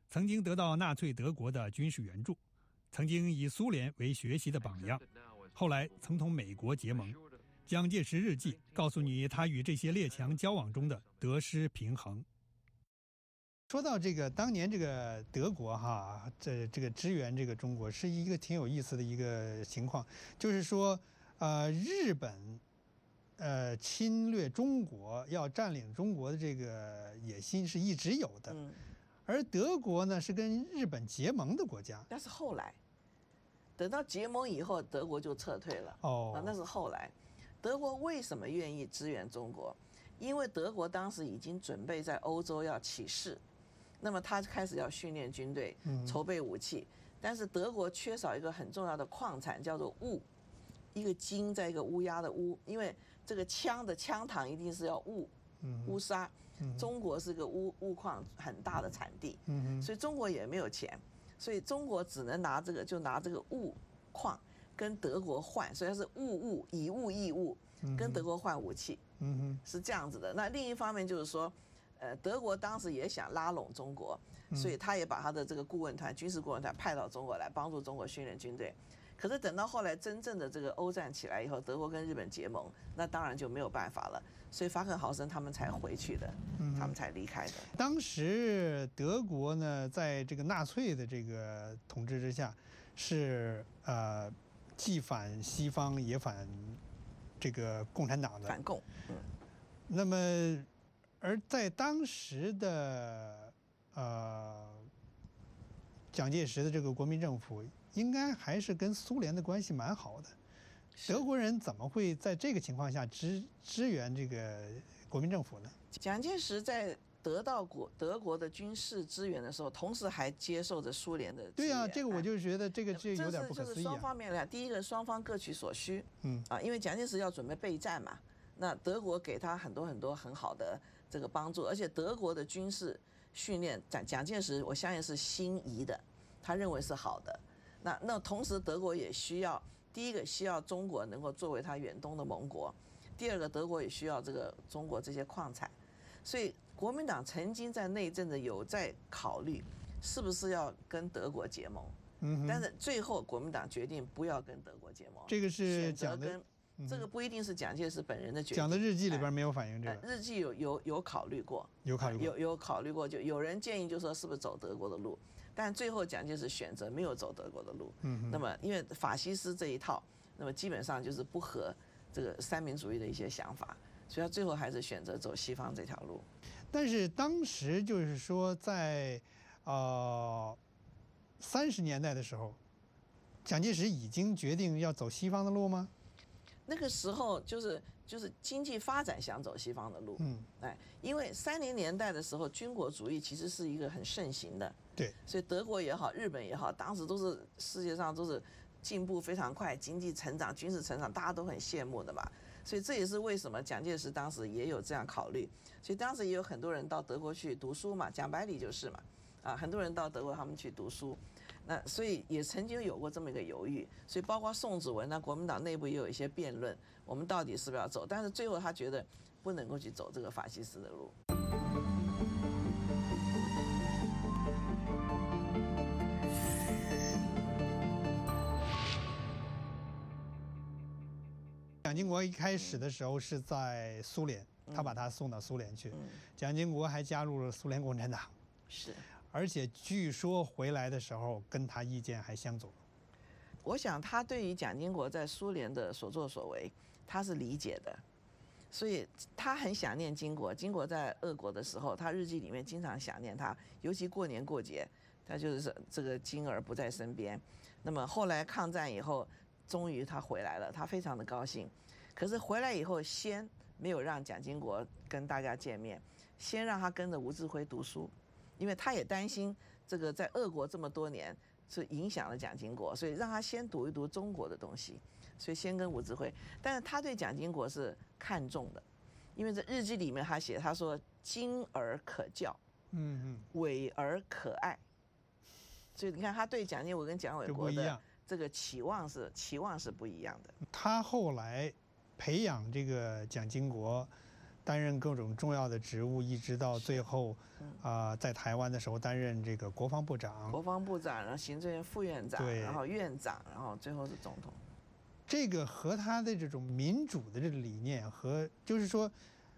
曾经得到纳粹德国的军事援助，曾经以苏联为学习的榜样，后来曾同美国结盟。蒋介石日记告诉你他与这些列强交往中的得失平衡。
说到这个当年这个德国哈，这个支援这个中国是一个挺有意思的一个情况，就是说日本侵略中国要占领中国的这个野心是一直有的，而德国呢是跟日本结盟的国家，
但是后来等到结盟以后，德国就撤退了。那是后来。德国为什么愿意支援中国？因为德国当时已经准备在欧洲要起事，那么他开始要训练军队，筹备武器。但是德国缺少一个很重要的矿产，叫做钨，一个金在一个乌鸦的乌，因为这个枪的枪膛一定是要钨，乌纱。中国是个钨矿很大的产地，所以中国也没有钱，所以中国只能拿这个钨矿跟德国换，所以它是以物易物，跟德国换武器，是这样子的。那另一方面就是说，德国当时也想拉拢中国，所以他也把他的这个军事顾问团派到中国来帮助中国训练军队。可是等到后来真正的这个欧战起来以后，德国跟日本结盟，那当然就没有办法了，所以法肯豪森他们才回去的，他们才离开的。
当时德国呢，在这个纳粹的这个统治之下，是既反西方也反这个共产党的
反共。
那么，而在当时的蒋介石的这个国民政府，应该还是跟苏联的关系蛮好的。德国人怎么会在这个情况下支援这个国民政府呢？
蒋介石在得到德国的军事支援的时候，同时还接受着苏联的支援。
对啊，这个我就觉得这有点不可思议。
就是双方面来，第一个双方各取所需，因为蒋介石要准备备战嘛，那德国给他很多很好的这个帮助，而且德国的军事训练，蒋介石我相信是心仪的，他认为是好的。那同时德国也需要，第一个需要中国能够作为他远东的盟国，第二个德国也需要这个中国这些矿产，所以国民党曾经在内政的有在考虑是不是要跟德国结盟，但是最后国民党决定不要跟德国结盟。
这个是讲的，
这个不一定是蒋介石本人的决定。
讲的日记里边没有反映这个。
日记有考虑过，
有
考虑过，就有人建议就说是不是走德国的路，但最后蒋介石选择没有走德国的路。那么因为法西斯这一套，那么基本上就是不合这个三民主义的一些想法，所以他最后还是选择走西方这条路。
但是当时就是说在30年代的时候，蒋介石已经决定要走西方的路吗？
那个时候就是经济发展想走西方的路，因为30年代的时候军国主义其实是一个很盛行的，
对，
所以德国也好，日本也好，当时都是世界上都是进步非常快，经济成长、军事成长，大家都很羡慕的嘛。所以这也是为什么蒋介石当时也有这样考虑，所以当时也有很多人到德国去读书嘛，蒋百里就是嘛，很多人到德国他们去读书。那所以也曾经有过这么一个犹豫，所以包括宋子文，那国民党内部也有一些辩论，我们到底是不是要走？但是最后他觉得不能够去走这个法西斯的路。
蒋经国一开始的时候是在苏联，他把他送到苏联去，蒋经国还加入了苏联共产党。
是。
而且据说回来的时候跟他意见还相左。
我想他对于蒋经国在苏联的所作所为，他是理解的，所以他很想念经国。经国在俄国的时候，他日记里面经常想念他，尤其过年过节，他就是这个经儿不在身边。那么后来抗战以后，终于他回来了，他非常的高兴。可是回来以后，先没有让蒋经国跟大家见面，先让他跟着吴志辉读书。因为他也担心这个在俄国这么多年是影响了蒋经国，所以让他先读一读中国的东西，所以先跟吴志辉。但是他对蒋经国是看重的，因为在日记里面他写，他说精而可教，伟而可爱。所以你看他对蒋经国跟蒋纬国的这个期望是不一样的。
他后来培养这个蒋经国， 担任各种重要的职务，一直到最后，在台湾的时候担任这个国防部长，
然后行政院副院长，然后院长，然后最后是总统。
这个和他的这种民主的这个理念和就是说，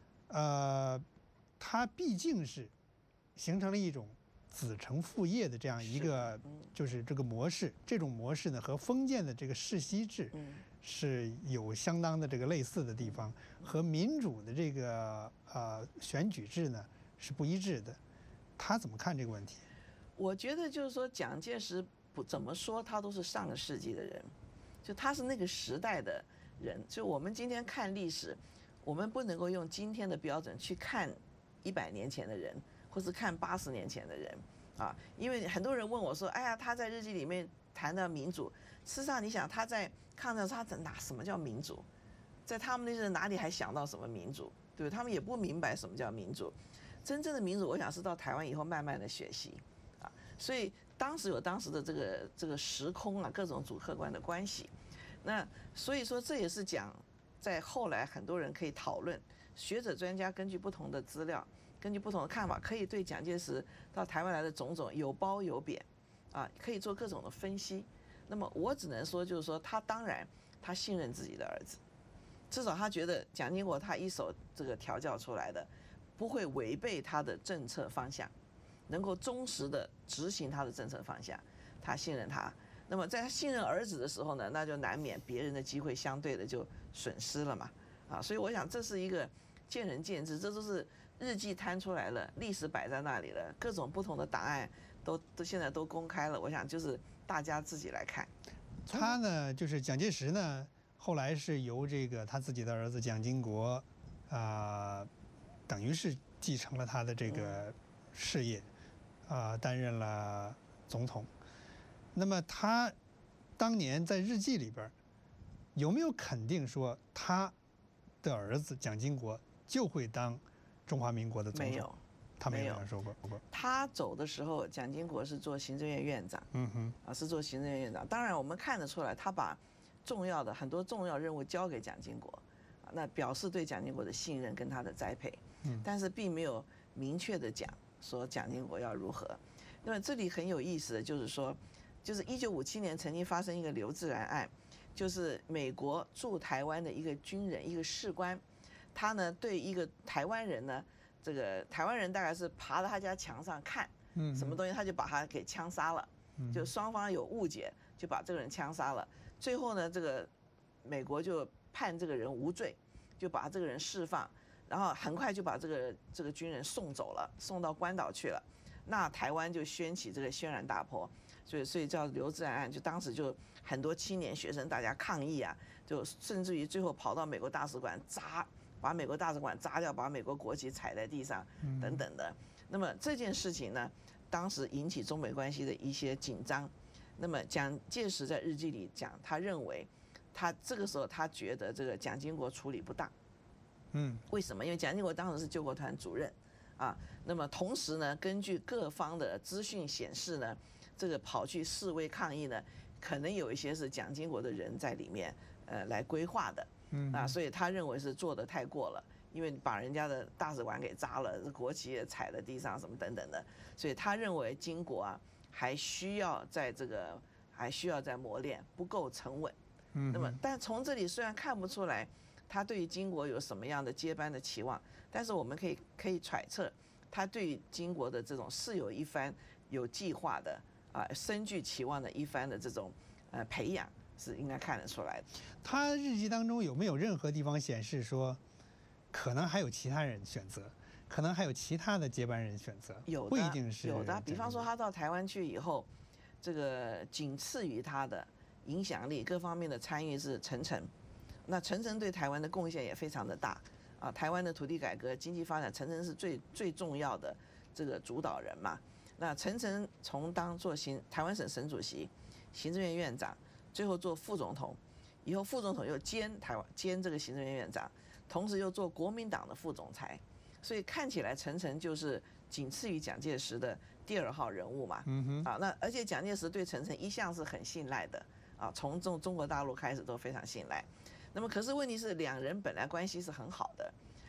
他毕竟是形成了一种子承父业的这样一个就是这个模式，这种模式呢和封建的这个世袭制是有相当的这个类似的地方，和民主的这个选举制呢是不一致的。他怎么看这个问题？
我觉得就是说，蒋介石不怎么说，他都是上个世纪的人，就他是那个时代的人。就我们今天看历史，我们不能够用今天的标准去看100年前的人，或是看80年前的人啊。因为很多人问我说：“哎呀，他在日记里面谈到民主，事实上你想他在抗战时他什么叫民主？在他们那时哪里还想到什么民主？对不对？他们也不明白什么叫民主。真正的民主，我想是到台湾以后慢慢的学习啊。所以当时有当时的这个时空啊，各种主客观的关系。那所以说这也是讲在后来很多人可以讨论，学者专家根据不同的资料，根据不同的看法，可以对蒋介石到台湾来的种种有褒有贬啊，可以做各种的分析。那么我只能说，就是说他当然他信任自己的儿子，至少他觉得蒋经国他一手这个调教出来的，不会违背他的政策方向，能够忠实的执行他的政策方向，他信任他。那么在他信任儿子的时候呢，那就难免别人的机会相对的就损失了嘛啊，所以我想这是一个见仁见智，这都是日记摊出来了，历史摆在那里了，各种不同的档案都现在都公开了，我想就是大家自己来看。
他呢，就是蒋介石呢，后来是由这个他自己的儿子蒋经国，等于是继承了他的这个事业，担任了总统。那么他当年在日记里边有没有肯定说他的儿子蒋经国就会当中华民国的总统？
没有，
他没有这样说过。
他走的时候，蒋经国是做行政院院长，是做行政院院长。当然我们看得出来，他把很多重要任务交给蒋经国，那表示对蒋经国的信任跟他的栽培，但是并没有明确的讲说蒋经国要如何。那么这里很有意思的就是说，就是1957年曾经发生一个刘自然案，就是美国驻台湾的一个军人，一个士官，他呢对一个台湾人呢，这个台湾人大概是爬到他家墙上看什么东西，他就把他给枪杀了，就双方有误解，就把这个人枪杀了。最后呢，这个美国就判这个人无罪，就把这个人释放，然后很快就把这个军人送走了，送到关岛去了。那台湾就掀起这个轩然大波，所以叫刘自然案，就当时就很多青年学生大家抗议啊，就甚至于最后跑到美国大使馆把美国大使馆砸掉，把美国国旗踩在地上等等的。那么这件事情呢，当时引起中美关系的一些紧张。那么蒋介石在日记里讲，他认为他这个时候他觉得这个蒋经国处理不当。为什么？因为蒋经国当时是救国团主任啊。那么同时呢，根据各方的资讯显示呢，这个跑去示威抗议呢，可能有一些是蒋经国的人在里面来规划的。所以他认为是做得太过了，因为把人家的大使馆给砸了，国旗也踩在地上什么等等的，所以他认为经国啊还需要再磨练，不够沉稳。那么但从这里虽然看不出来他对于经国有什么样的接班的期望，但是我们可以揣测他对于经国的这种是有一番有计划的深具期望的一番的这种培养是应该看得出来的。
他日记当中有没有任何地方显示说，可能还有其他人选择，可能还有其他的接班人选择？
有的，
不一定是
有的。比方说他到台湾去以后，这个仅次于他的影响力各方面的参与是陈诚。那陈诚对台湾的贡献也非常的大啊，台湾的土地改革、经济发展，陈诚是最重要的这个主导人嘛。那陈诚从做台湾省省主席、行政院院长，最后做副总统，以后副总统又兼这个行政院院长，同时又做国民党的副总裁，所以看起来陈诚就是仅次于蒋介石的第2号人物嘛。那而且蒋介石对陈诚一向是很信赖的啊，从中国大陆开始都非常信赖。那么可是问题是，两人本来关系是很好的，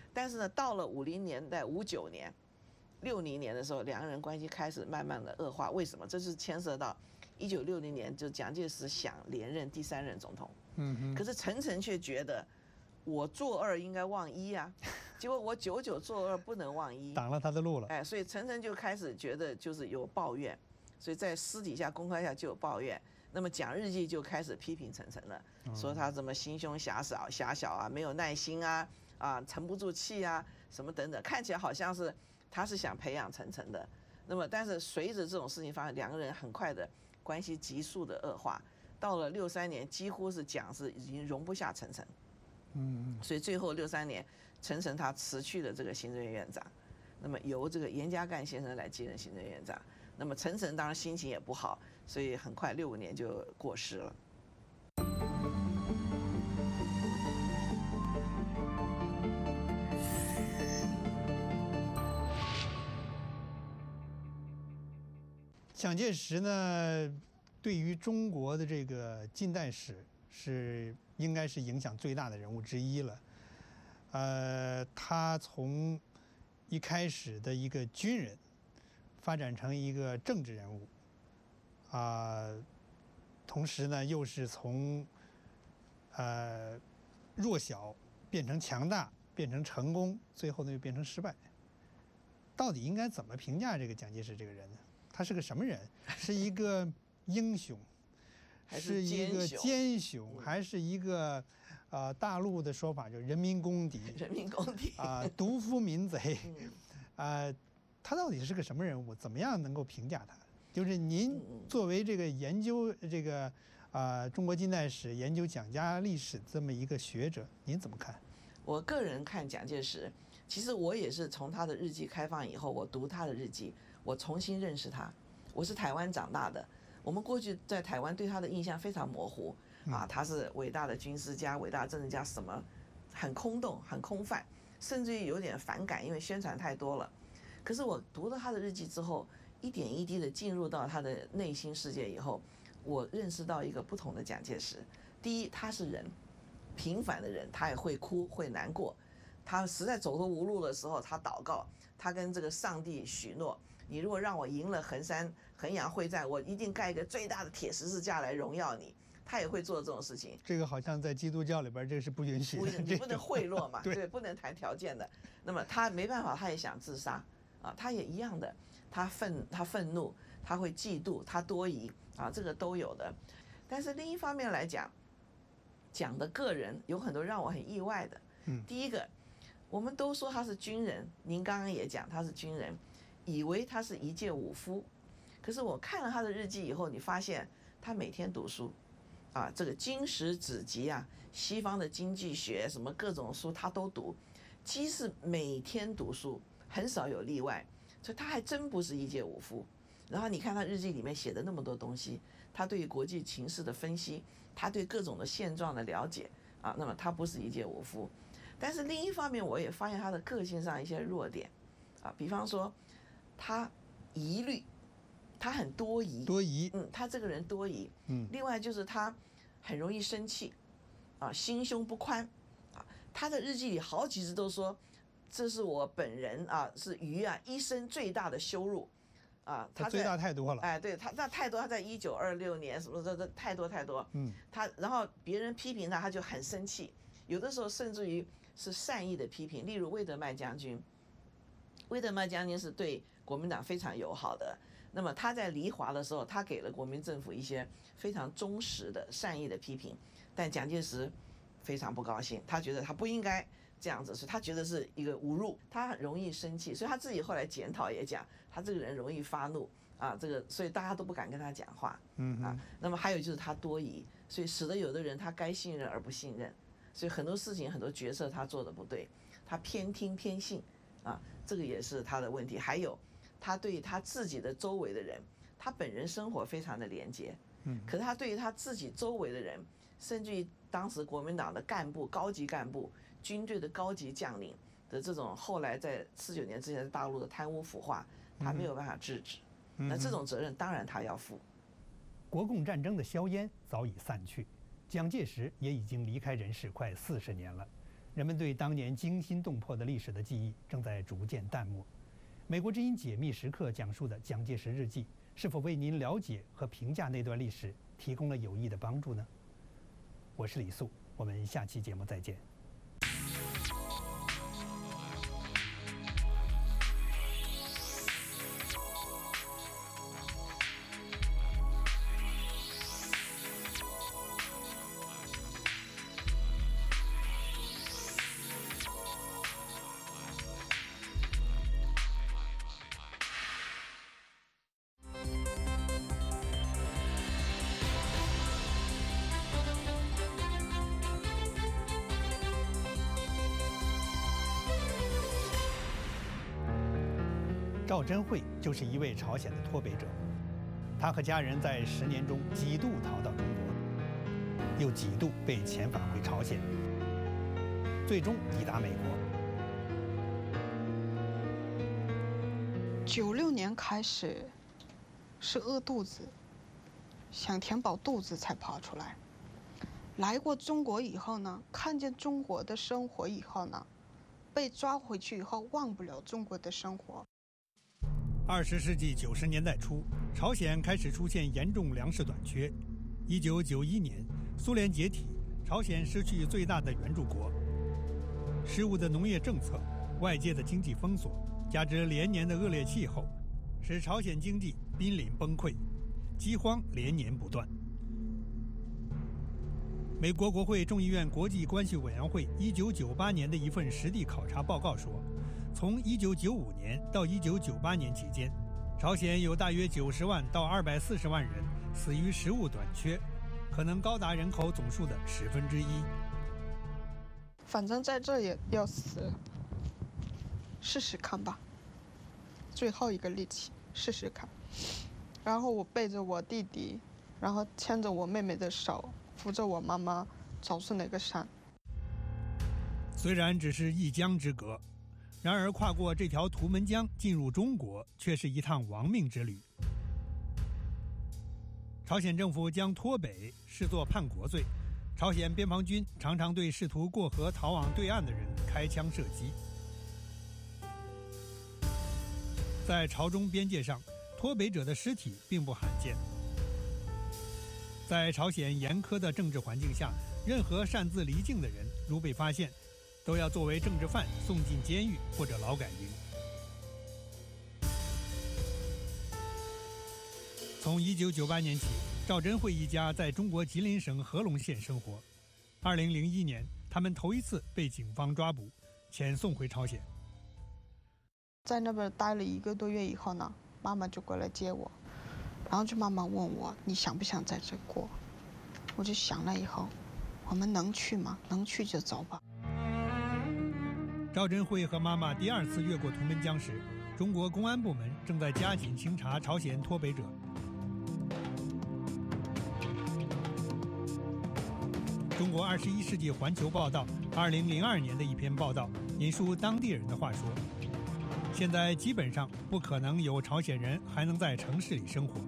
但是呢，到了50年代、59年、60年的时候，两个人关系开始慢慢的恶化。为什么？这是牵涉到1960年，就蒋介石想连任第3任总统，可是陈诚却觉得我做2应该忘1啊，结果我久做2不能忘1，
挡了他的路了。
哎，所以陈诚就开始觉得就是有抱怨，所以在私底下公开下就有抱怨。那么讲日记就开始批评陈诚了，说他怎么心胸狭小啊，没有耐心啊，沉不住气啊，什么等等，看起来好像是他是想培养陈诚的。那么但是随着这种事情发生，两个人很快的关系急速的恶化，到了63年，几乎是蒋是已经容不下陈诚，所以最后63年，陈诚他辞去了这个行政院院长，那么由这个严家淦先生来接任行政院院长。那么陈诚当然心情也不好，所以很快65年就过世了。
蒋介石呢，对于中国的这个近代史应该是影响最大的人物之一了。他从一开始的一个军人，发展成一个政治人物，同时呢，又是从弱小变成强大，变成成功，最后呢又变成失败。到底应该怎么评价这个蒋介石这个人呢？他是个什么人？是一个英雄，是一个奸雄，还是一个大陆的说法就是人民公敌？
人民公敌
独夫民贼。他到底是个什么人物？怎么样能够评价他？就是您作为这个研究这个中国近代史、研究蒋家历史这么一个学者，您怎么看？
我个人看蒋介石，其实我也是从他的日记开放以后，我读他的日记，我重新认识他。我是台湾长大的，我们过去在台湾对他的印象非常模糊他是伟大的军事家、伟大的政治家，什么很空洞、很空泛，甚至于有点反感，因为宣传太多了。可是我读了他的日记之后，一点一滴的进入到他的内心世界以后，我认识到一个不同的蒋介石。第一，他是人，平凡的人，他也会哭会难过，他实在走投无路的时候，他祷告，他跟这个上帝许诺，你如果让我赢了衡阳会战，我一定盖一个最大的铁十字架来荣耀你。他也会做这种事情。
这个好像在基督教里边，这个是不允许的，
你不能贿赂嘛，
对，
不能谈条件的。那么他没办法，他也想自杀他也一样的，他愤怒，他会嫉妒，他多疑这个都有的。但是另一方面来讲，蒋的个人有很多让我很意外的。第一个，我们都说他是军人，您刚刚也讲他是军人，以为他是一介武夫，可是我看了他的日记以后，你发现他每天读书这个经史子集西方的经济学什么各种书他都读，即是每天读书，很少有例外，所以他还真不是一介武夫。然后你看他日记里面写的那么多东西，他对国际情势的分析，他对各种的现状的了解那么他不是一介武夫。但是另一方面，我也发现他的个性上一些弱点比方说他疑虑，他很多疑，他这个人多疑，另外就是他很容易生气心胸不宽他的日记里好几次都说，这是我本人是于一生最大的羞辱
他最大太多了，
对他那太多，他在1926年什么这太多，他然后别人批评他就很生气，有的时候甚至于是善意的批评，例如魏德迈将军是对国民党非常友好的，那么他在离华的时候，他给了国民政府一些非常忠实的善意的批评，但蒋介石非常不高兴，他觉得他不应该这样子，所以他觉得是一个侮辱，他很容易生气，所以他自己后来检讨也讲，他这个人容易发怒所以大家都不敢跟他讲话那么还有就是他多疑，所以使得有的人他该信任而不信任，所以很多事情很多决策他做的不对，他偏听偏信这个也是他的问题。还有他对他自己的周围的人，他本人生活非常的廉洁可是他对于他自己周围的人，甚至于当时国民党的干部、高级干部、军队的高级将领的这种后来在49年之前在大陆的贪污腐化，他没有办法制止那这种责任当然他要负。
国共战争的硝烟早已散去，蒋介石也已经离开人世快40年了。 人们对当年惊心动魄的历史的记忆正在逐渐淡漠。美国之音解密时刻讲述的蒋介石日记，是否为您了解和评价那段历史提供了有益的帮助呢？我是李素，我们下期节目再见。赵祯慧就是一位朝鲜的脱北者，他和家人在10年中几度逃到中国，又几度被遣返回朝鲜，最终抵达美国。
96年开始是饿肚子，想填饱肚子才跑出来。来过中国以后呢，看见中国的生活以后呢，被抓回去以后忘不了中国的生活。
20世纪90年代初，朝鲜开始出现严重粮食短缺。1991年，苏联解体，朝鲜失去最大的援助国。失误的农业政策、外界的经济封锁，加之连年的恶劣气候，使朝鲜经济濒临崩溃，饥荒连年不断。美国国会众议院国际关系委员会1998年的一份实地考察报告说，从1995年到1998年期间，朝鲜有大约90万到240万人死于食物短缺，可能高达人口总数的1/10。
反正在这也要死，试试看吧。最后一个力气，试试看。然后我背着我弟弟，然后牵着我妹妹的手，扶着我妈妈走出那个山。
虽然只是一江之隔，然而跨过这条图们江进入中国，却是一趟亡命之旅。朝鲜政府将脱北视作叛国罪，朝鲜边防军常常对试图过河逃往对岸的人开枪射击。在朝中边界上，脱北者的尸体并不罕见。在朝鲜严苛的政治环境下，任何擅自离境的人，如被发现，都要作为政治犯送进监狱或者劳改营。从1998年起，赵祯慧一家在中国吉林省合龙县生活。2001年，他们头一次被警方抓捕，遣送回朝鲜。
在那边待了1个多月以后呢，妈妈就过来接我，然后就妈妈问我，你想不想在这过？我就想了以后，我们能去吗？能去就走吧。
赵祯慧和妈妈第2次越过图们江时，中国公安部门正在加紧清查朝鲜脱北者。中国21世纪环球报道2002年的一篇报道，引述当地人的话说，现在基本上不可能有朝鲜人还能在城市里生活。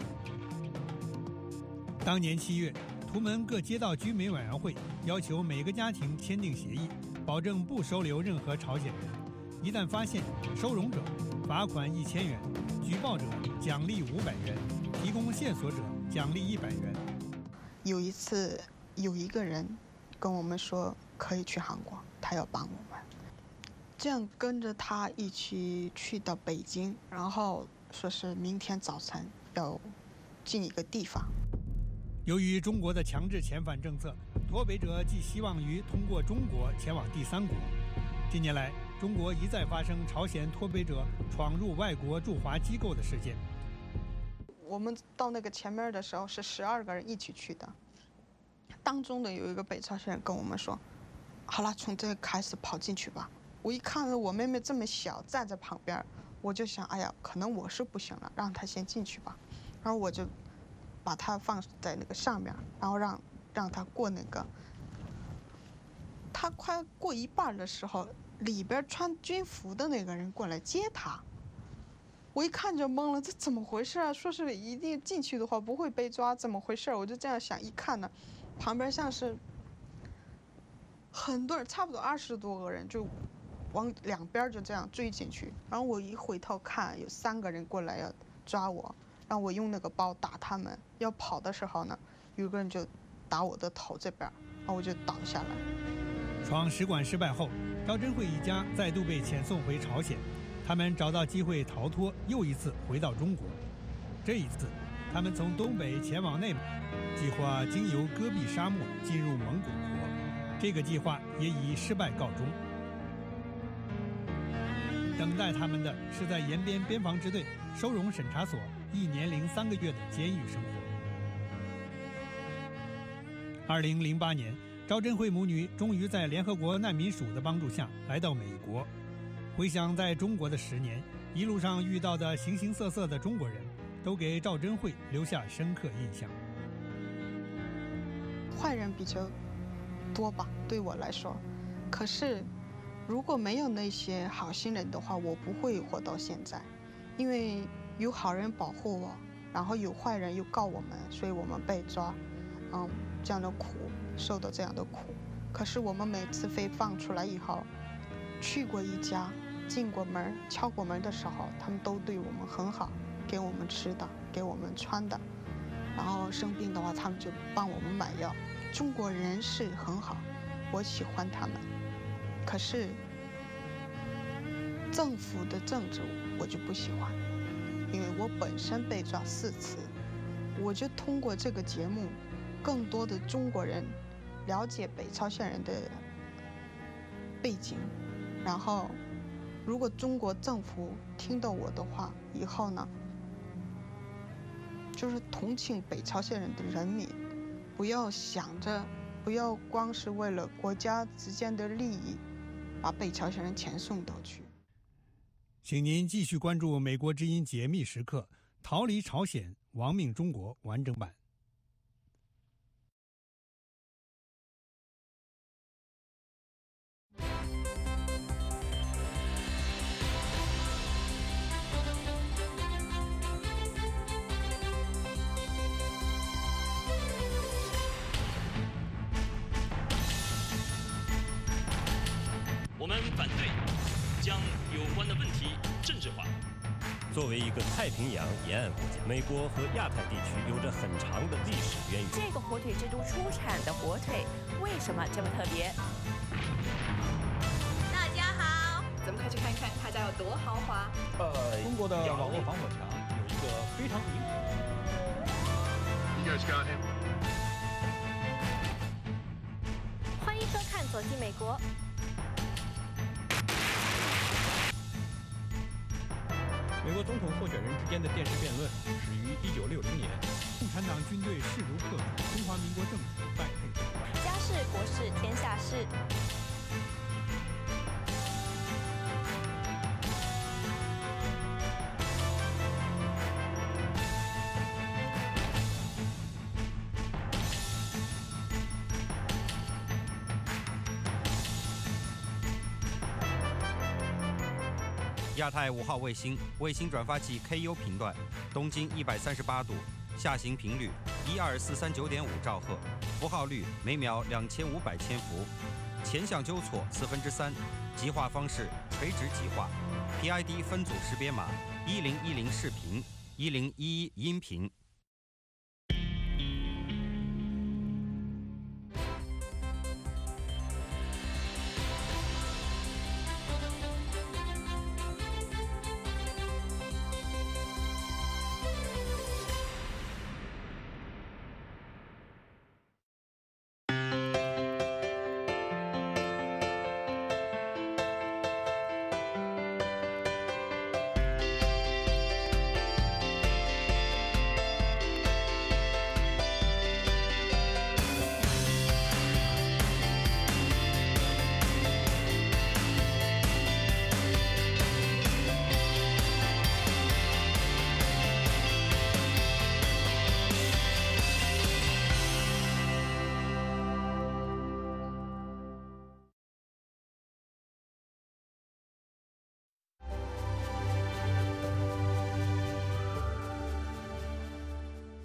当年7月，图们各街道居民委员会要求每个家庭签订协议，保证不收留任何朝鲜人，一旦发现收容者，罚款1000元，举报者奖励500元，提供线索者奖励100元。
有一次，有一个人跟我们说可以去韩国，他要帮我们。这样跟着他一起去到北京，然后说是明天早晨要进一个地方。
由于中国的强制遣返政策，脱北者寄希望于通过中国前往第3国。近年来，中国一再发生朝鲜脱北者闯入外国驻华机构的事件。
我们到那个前面的时候是12个人一起去的，当中的有一个北朝鲜人跟我们说：“好了，从这开始跑进去吧。”我一看着我妹妹这么小站在旁边，我就想，哎呀，可能我是不行了，让她先进去吧。然后我就把她放在那个上面，然后让她过那个。她快过一半的时候，里边穿军服的那个人过来接她。我一看就懵了，这怎么回事啊？说是一定进去的话不会被抓，怎么回事？我就这样想，一看呢，旁边像是很多人，差不多20多个人就往两边就这样追进去。然后我一回头看，有3个人过来要抓我，让我用那个包打他们。要跑的时候呢，有个人就打我的头这边，然后我就倒下来。
闯使馆失败后，赵珍慧一家再度被遣送回朝鲜。他们找到机会逃脱，又一次回到中国。这一次，他们从东北前往内蒙，计划经由戈壁沙漠进入蒙古国。这个计划也以失败告终。等待他们的是在延边边防支队收容审查所1年零3个月的监狱生活。2008年，赵珍慧母女终于在联合国难民署的帮助下来到美国。回想在中国的10年，一路上遇到的形形色色的中国人，都给赵珍慧留下深刻印象。
坏人比较多吧，对我来说。可是，如果没有那些好心人的话，我不会活到现在。因为有好人保护我，然后有坏人又告我们，所以我们被抓，这样的苦，受到这样的苦。可是我们每次被放出来以后，去过一家，进过门，敲过门的时候，他们都对我们很好，给我们吃的，给我们穿的，然后生病的话，他们就帮我们买药。中国人是很好，我喜欢他们。可是政府的政治我就不喜欢，因为我本身被抓4次，我就通过这个节目，更多的中国人了解北朝鲜人的背景。然后，如果中国政府听到我的话，以后呢，就是同情北朝鲜人的人民，不要想着，不要光是为了国家之间的利益，把北朝鲜人遣送到去。
请您继续关注美国之音解密时刻，逃离朝鲜，亡命中国完整版。
我们反对将有关的问题政治化。作为一个太平洋沿岸国家，美国和亚太地区有着很长的历史渊源。
这个火腿之都出产的火腿为什么这么特别？大家好，咱们快去看看他家有多豪华。
中国的网络防火墙有一个非常明。
欢迎收看《走进美国》。
美国总统候选人之间的电视辩论始于1960年。
共产党军队势如破竹，中华民国政府败退镇坏。
家事国事天下事。
亚太5号卫星转发器 KU 频段，东经138度，下行频率12439.5兆赫，符号率每秒2500千伏，前向纠错3/4，极化方式垂直极化 ，PID 分组识别码1010视频，1011音频。